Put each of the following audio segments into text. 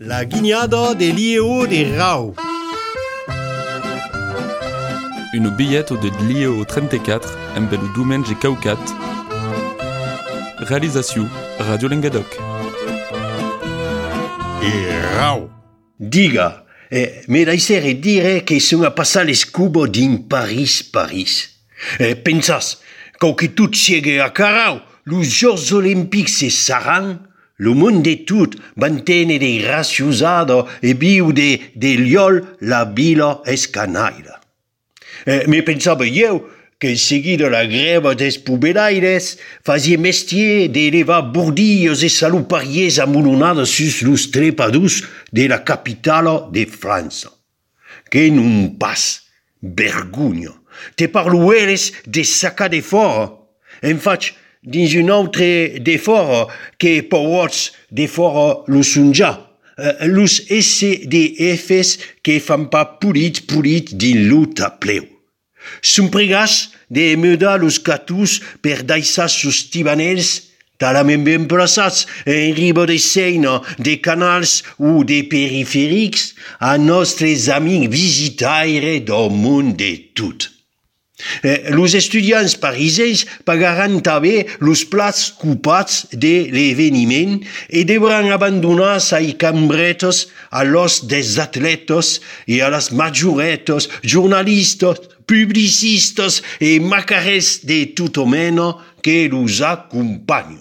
La guignada de Lieo de Rau. Une billette de Lieo 34, un bel diumenge caucat. Réalisation Radio Languedoc. E Rau. Diga, me daisere dire che sono a passare scubo din Paris. Pensas, che tout siege a carau, los Jeux Olympiques se saran, lo monde tout mantene de raciusado e biu de liol la vila escanaira. Me pensava io che seguido la greva des pubelaires fazie mestier de levar bordillos e salupariers amunonades sus los trepadus de la capitala de França. Que non pas, vergogna. Te parlo eres de sacar de fora. En faig dins un altre de fora que pots de fora lo son ja. Los SDFs que fan pas pulit din lo tapleu. Sunt pregas de me dar los catus per daissar sus tibanels talament ben plaçats en riba de seina, de canals ou de periferics a nostres amics visitaires del món de tot. Los estudiants parisens pagaran també los plats copats de l'esveniment e devran abandonar sai cambretes a los des atletes e a las majoretes, jornalistes, publicistes e macares de tot mena que los acompanyen.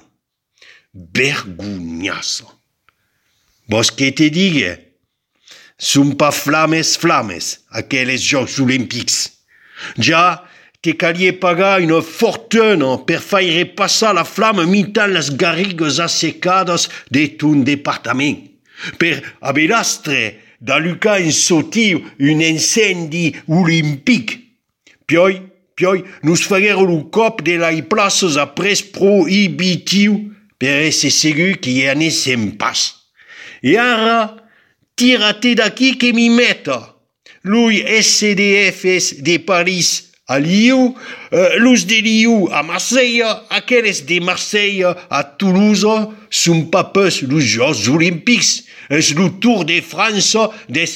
Vergonhaça. Vos que te digue? Són pas flames aquelles Jocs Olympics. Ja te calia pagar una fortuna per faire passar la flamme mitant les garrigues assecades de ton departament, per abelastre d'allucar en sotiu un incendi olímpic. Pioi, nos faguero lo cop de les places a pres prohibitiu per ésser segur que hi anéssim pas. E ara, tira-te d'aquí que m'hi meta. Lui SDFs de Paris a Lyon, los de Lyon a Marseille, aquelles de Marseille a Toulouse, sont pas peus los Jeux Olympiques, es le Tour de France des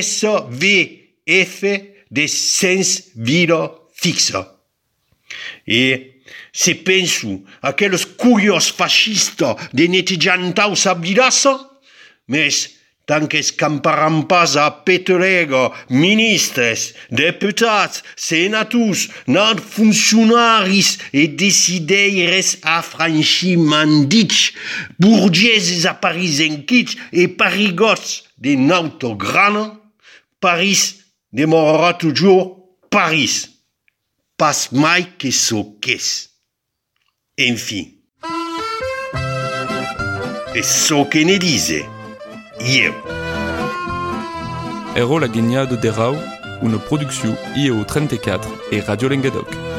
SVF des sens vila fixa. E se penso aqueles curios fascistes de netejantaus a Vilassa, mes tant que escamparan pas a petelega ministres, deputats, senators, nad funcionaris e decideires affranchimandits, burgeses aparisenquits e parigots de nautograna, Paris demorarà toujours Paris. Pas mai que soques. Enfim. E so que ne dize. Io. Ero la guignade de Rau, une production IEO 34 et Radio Languedoc.